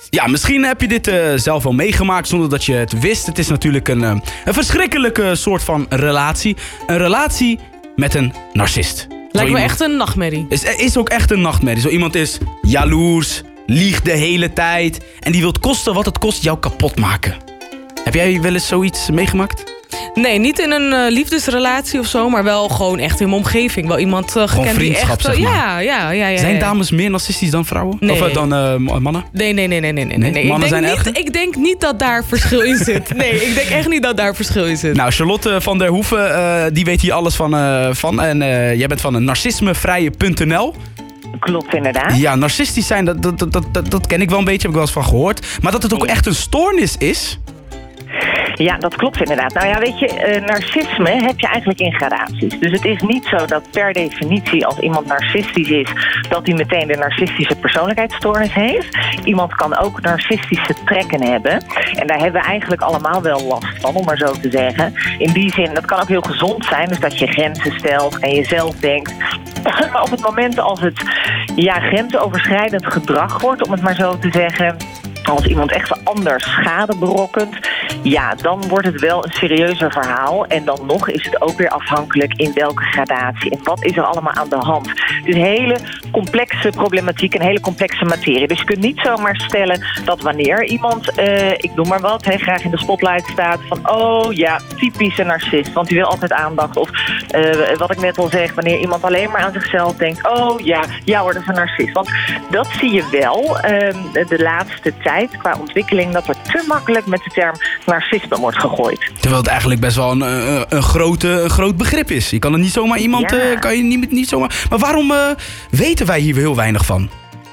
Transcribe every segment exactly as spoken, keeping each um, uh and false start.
Ja, misschien heb je dit uh, zelf wel meegemaakt zonder dat je het wist. Het is natuurlijk een, uh, een verschrikkelijke soort van relatie. Een relatie met een narcist. Lijkt me echt een nachtmerrie. Is, is ook echt een nachtmerrie. Zo iemand is jaloers, liegt de hele tijd en die wil kosten wat het kost jou kapot maken. Heb jij wel eens zoiets meegemaakt? Nee, niet in een uh, liefdesrelatie of zo, maar wel gewoon echt in mijn omgeving. Wel iemand uh, gekend die echt... zeg maar. Ja, ja, ja, ja. Zijn ja. dames meer narcistisch dan vrouwen? Nee. Of uh, dan uh, mannen? Nee, nee, nee, nee, nee, nee. nee? nee. Mannen ik, denk zijn niet, erger? ik denk niet dat daar verschil in zit. Nee, ik denk echt niet dat daar verschil in zit. Nou, Charlotte van der Hoeven, uh, die weet hier alles van. Uh, van en uh, jij bent van narcismevrije punt n l. Klopt, inderdaad. Ja, narcistisch zijn, dat, dat, dat, dat, dat ken ik wel een beetje, heb ik wel eens van gehoord. Maar dat het ook echt een stoornis is... Ja, dat klopt inderdaad. Nou ja, weet je, uh, narcisme heb je eigenlijk in gradaties. Dus het is niet zo dat per definitie als iemand narcistisch is, dat hij meteen de narcistische persoonlijkheidsstoornis heeft. Iemand kan ook narcistische trekken hebben. En daar hebben we eigenlijk allemaal wel last van, om maar zo te zeggen. In die zin, dat kan ook heel gezond zijn, dus dat je grenzen stelt en jezelf denkt. Maar op het moment als het ja, grensoverschrijdend gedrag wordt, om het maar zo te zeggen, als iemand echt anders schade berokkent, ja, dan wordt het wel een serieuzer verhaal. En dan nog is het ook weer afhankelijk in welke gradatie en wat is er allemaal aan de hand. Het is een hele complexe problematiek, een hele complexe materie. Dus je kunt niet zomaar stellen dat wanneer iemand, uh, ik noem maar wat, he, graag in de spotlight staat van, oh ja, typische narcist, want die wil altijd aandacht. Of uh, wat ik net al zeg, wanneer iemand alleen maar aan zichzelf denkt, oh ja, ja hoor, dat is een narcist. Want dat zie je wel uh, de laatste tijd qua ontwikkeling, dat er te makkelijk met de term narcisme wordt gegooid. Terwijl het eigenlijk best wel een, een, een, grote, een groot begrip is. Je kan er niet zomaar iemand... Ja. Uh, kan je niet, niet zomaar... Maar waarom uh, weten wij hier heel weinig van?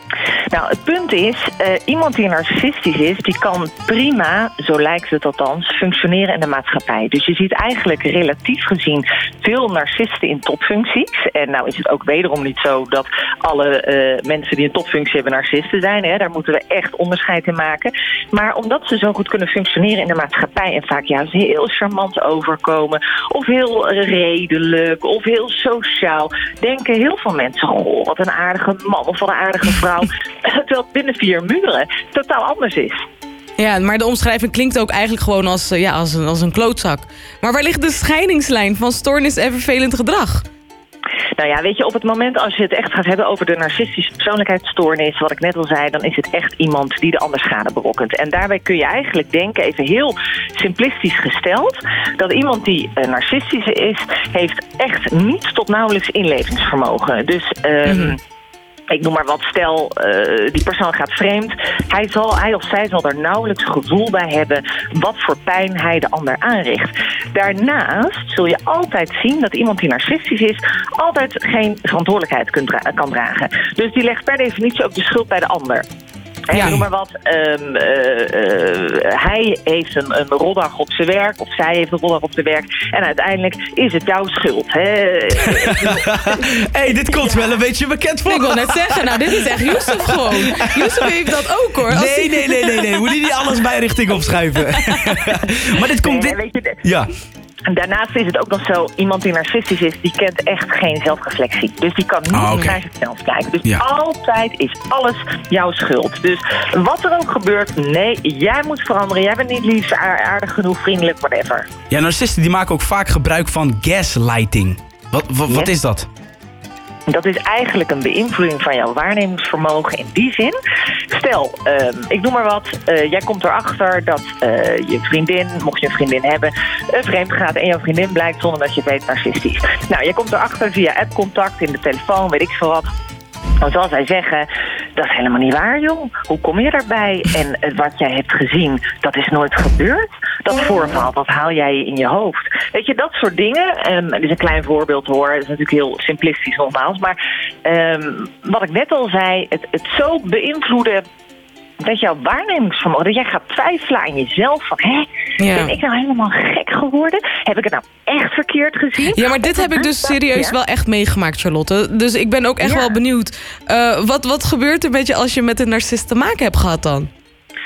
Nou, het punt is, uh, iemand die narcistisch is, die kan prima, zo lijkt het althans, functioneren in de maatschappij. Dus je ziet eigenlijk relatief gezien veel narcisten in topfuncties. En nou is het ook wederom niet zo dat alle uh, mensen die een topfunctie hebben narcisten zijn. Hè? Daar moeten we echt onderscheid in maken. Maar omdat ze zo goed kunnen functioneren in de maatschappij en vaak juist heel charmant overkomen, of heel redelijk, of heel sociaal, denken heel veel mensen, goh, wat een aardige man of wat een aardige vrouw. Terwijl het binnen vier muren totaal anders is. Ja, maar de omschrijving klinkt ook eigenlijk gewoon als, ja, als, een, als een klootzak. Maar waar ligt de scheidingslijn van stoornis en vervelend gedrag? Nou ja, weet je, op het moment als je het echt gaat hebben over de narcistische persoonlijkheidsstoornis, wat ik net al zei, dan is het echt iemand die de ander schade berokkent. En daarbij kun je eigenlijk denken, even heel simplistisch gesteld, dat iemand die uh, narcistisch is, heeft echt niet tot nauwelijks inlevingsvermogen. Dus Um, mm-hmm. Ik noem maar wat, stel, uh, die persoon gaat vreemd. Hij, zal, hij of zij zal er nauwelijks gevoel bij hebben wat voor pijn hij de ander aanricht. Daarnaast zul je altijd zien dat iemand die narcistisch is altijd geen verantwoordelijkheid kunt dra- kan dragen. Dus die legt per definitie ook de schuld bij de ander. Ja. Ik noem maar wat, um, uh, uh, hij heeft een, een roddag op zijn werk, of zij heeft een roddag op zijn werk, en uiteindelijk is het jouw schuld. Hé, hey, dit komt ja. wel een beetje bekend voor. Ik wil net zeggen, nou dit is echt Yusuf gewoon. Yusuf heeft dat ook hoor. Nee, die... nee, nee, nee, nee. Moet je niet alles bij richting opschuiven. Maar dit komt... Nee, dit... weet je, de... Ja. En daarnaast is het ook nog zo, iemand die narcistisch is, die kent echt geen zelfreflectie. Dus die kan niet ah, okay. naar zichzelf kijken. Dus ja. altijd is alles jouw schuld. Dus wat er ook gebeurt, nee, jij moet veranderen. Jij bent niet lief, aardig genoeg, vriendelijk, whatever. Ja, narcisten die maken ook vaak gebruik van gaslighting. Wat, wat, wat yes. is dat? Dat is eigenlijk een beïnvloeding van jouw waarnemingsvermogen in die zin. Stel, uh, ik noem maar wat, uh, jij komt erachter dat uh, je vriendin, mocht je een vriendin hebben, uh, vreemd gaat en jouw vriendin blijkt zonder dat je het weet narcistisch. Nou, jij komt erachter via appcontact, in de telefoon, weet ik veel wat. Dan zal zij zeggen, dat is helemaal niet waar, jong. Hoe kom je daarbij? En uh, wat jij hebt gezien, dat is nooit gebeurd. Dat voorval, dat haal jij in je hoofd. Weet je, dat soort dingen. Um, dit is een klein voorbeeld hoor. Dat is natuurlijk heel simplistisch nogmaals. Maar um, wat ik net al zei, het, het zo beïnvloeden dat jouw waarnemingsvermogen, dat jij gaat twijfelen aan jezelf van, hé, ja. ben ik nou helemaal gek geworden? Heb ik het nou echt verkeerd gezien? Ja, maar dit heb ik dus serieus ja. wel echt meegemaakt, Charlotte. Dus ik ben ook echt ja. wel benieuwd. Uh, wat, wat gebeurt er met je als je met een narcist te maken hebt gehad dan?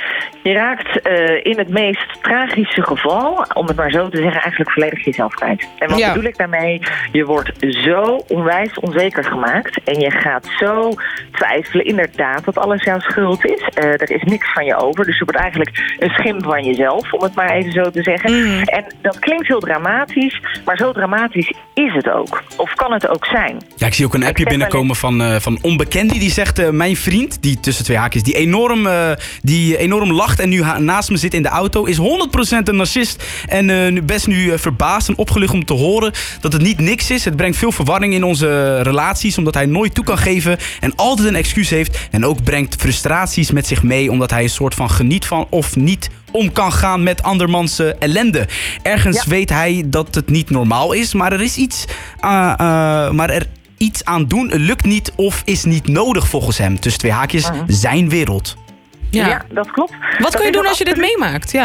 Je raakt uh, in het meest tragische geval, om het maar zo te zeggen, eigenlijk volledig jezelf kwijt. En wat ja. bedoel ik daarmee? Je wordt zo onwijs onzeker gemaakt en je gaat zo twijfelen inderdaad dat alles jouw schuld is. Uh, er is niks van je over, dus je wordt eigenlijk een schim van jezelf, om het maar even zo te zeggen. Mm. En dat klinkt heel dramatisch, maar zo dramatisch is het ook. Of kan het ook zijn. Ja, ik zie ook een appje binnenkomen van, uh, van Onbekendie. Die zegt, uh, mijn vriend, die tussen twee haakjes, die enorm, uh, die enorm lacht en nu ha- naast me zit in de auto, is honderd procent een narcist. En uh, nu best nu uh, verbaasd en opgelucht om te horen dat het niet niks is. Het brengt veel verwarring in onze relaties, omdat hij nooit toe kan geven en altijd een excuus heeft. En ook brengt frustraties met zich mee, omdat hij een soort van geniet van of niet om kan gaan met andermans uh, ellende. Ergens ja. weet hij dat het niet normaal is, maar er is iets, uh, uh, maar er iets aan doen lukt niet of is niet nodig volgens hem. Tussen twee haakjes, uh-huh. zijn wereld. Ja, ja dat klopt. Wat dat kun je doen als je absoluut... dit meemaakt? Ja.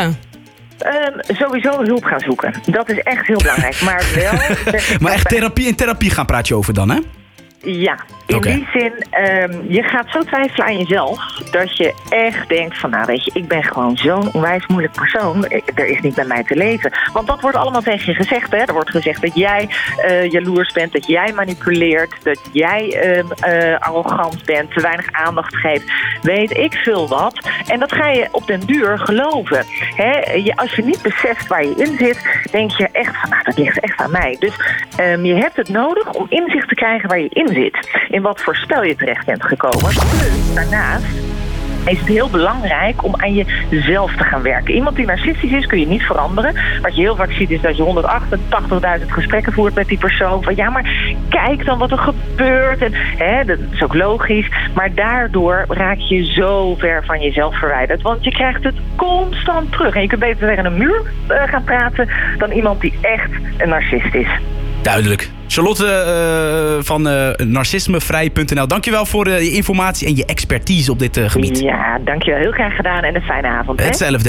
Um, sowieso hulp gaan zoeken. Dat is echt heel belangrijk. Maar wel... maar echt therapie en therapie gaan praat je over dan, hè? Ja, in okay. die zin, um, je gaat zo twijfelen aan jezelf dat je echt denkt van, nou weet je, ik ben gewoon zo'n onwijs moeilijk persoon. Ik, er is niet bij mij te leven. Want dat wordt allemaal tegen je gezegd, hè. Er wordt gezegd dat jij uh, jaloers bent, dat jij manipuleert, dat jij uh, uh, arrogant bent, te weinig aandacht geeft. Weet ik veel wat. En dat ga je op den duur geloven. Hè? Je, als je niet beseft waar je in zit, denk je echt van, nou, dat ligt echt aan mij. Dus um, je hebt het nodig om inzicht te krijgen waar je in zit. In wat voor spel je terecht bent gekomen. Plus, daarnaast is het heel belangrijk om aan jezelf te gaan werken. Iemand die narcistisch is, kun je niet veranderen. Wat je heel vaak ziet is dat je honderdachtentachtigduizend gesprekken voert met die persoon. Van ja, maar kijk dan wat er gebeurt. En, hè, dat is ook logisch. Maar daardoor raak je zo ver van jezelf verwijderd. Want je krijgt het constant terug. En je kunt beter tegen een muur uh, gaan praten dan iemand die echt een narcist is. Duidelijk. Charlotte uh, van uh, narcismevrij punt n l. Dankjewel voor uh, je informatie en je expertise op dit uh, gebied. Ja, dankjewel. Heel graag gedaan en een fijne avond. Hè? Hetzelfde.